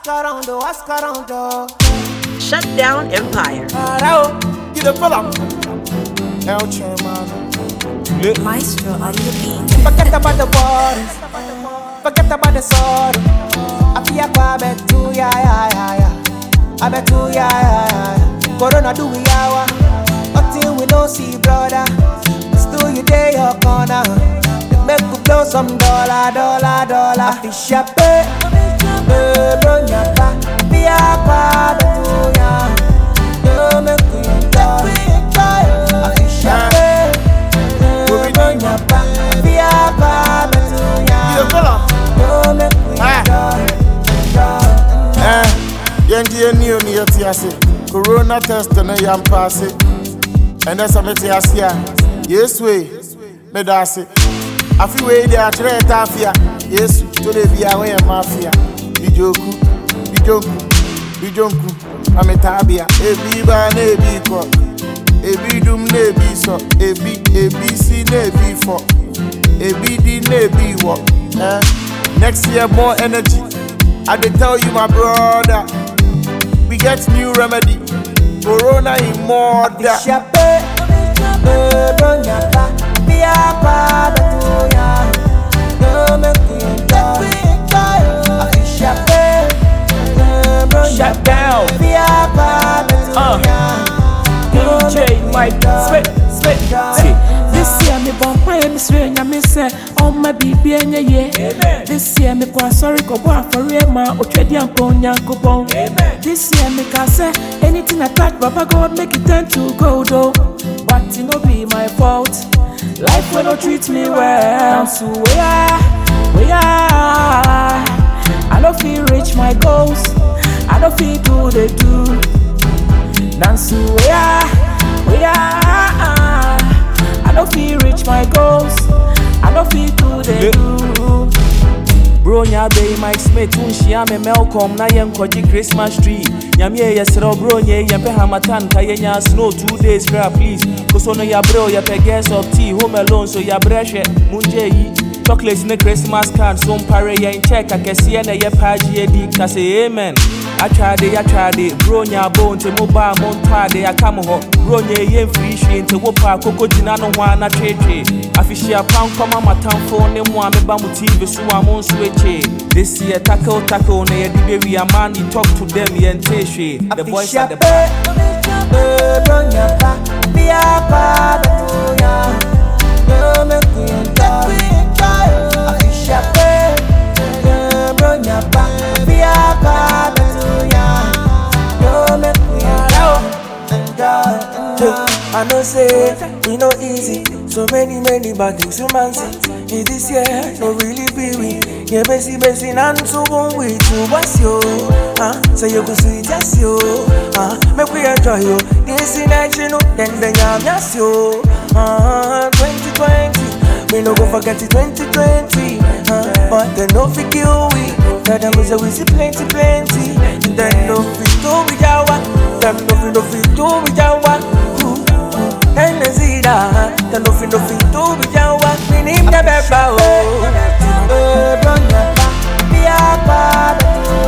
ask around, Shut down Empire. You the fella. El Chairman. Maestro on the beat. Forget about the borders. Forget about the sorrow. I feel I bet too, I bet too, Corona do we hour. Nothing we don't see, brother. Still you day your corner. Make we blow some dollar. I feel sharp, bro, nyapa. Be a pa, betu ya. No make we enjoy. I feel sharp, bro, nyapa. Be a pa, betu ya. No make we enjoy. Yendi new ni yeti ase. Corona test na yam pass it. And that's a meti asia. Yes way. Me da ase. Afi we dey atre tafia. Yes, to dey bia we mafia. Bijoku. Ametabia. Ebi ba na ebi ko. Ebi dum na ebi so. Ebi si na ebi for. Ebi di na ebi wo. Next year more energy. I dey tell you my brother. We get new remedy. Corona in more Shape, bro, nyapa. Be a pa, betu ya. No make we enjoy. I feel shape, bro, Shut down. be a pa, betu ya. DJ Mike, spit. This year me born by me swear na me say on my baby enya ye. This year me kwa sorry ko bo for ma otwedi ampon yankopon. This year me ka say anything I touch Baba God make it turn to gold oh. But it no be my fault. Life will not treat me well. So where I don't feel reach my goals. I don't feel do they do. Nancy, where I don't feel reach my goals. I don't feel do they do. Bro, nya be Mike Smith, unshia me Malcolm na yen koji Christmas tree. Nyamie yesero bro nye yempe hamatan kayenya snow 2 days cry please. Kosono ya bro ya pe guess of tea home alone so ya breshe munje yi. Chocolate ne Christmas card so mpare ya in check akese na ye page di kase amen. I tried it, bro nya bo nte moba montade ya kamo ho. Bro nye yen free shi nte wopa koko jina no hwa na twetwe. Afishia pan koma matamfo ne mo ameba mu TV so amon switche. This year tackle na ye di we a man you talk to them yen teshe. The boys at the back. Bro, nyapa. Be a pa, betu ya. No make we enjoy. I feel shape, bro, nyapa. Be a pa, betu ya. No make we enjoy. I know say we no easy. So many bad things you man see. In this year, no really be we. Yeah, busy, and so on we to what's you. So you go sweet as you. Make we enjoy you. This in action, then I'm just you. 2020, we no go forget it 2020. But then no figure we. That them is a we see plenty. Then no fit do with our. Them no fit do with our. And the Zida, the nothing do with your work. We need the best power. Be a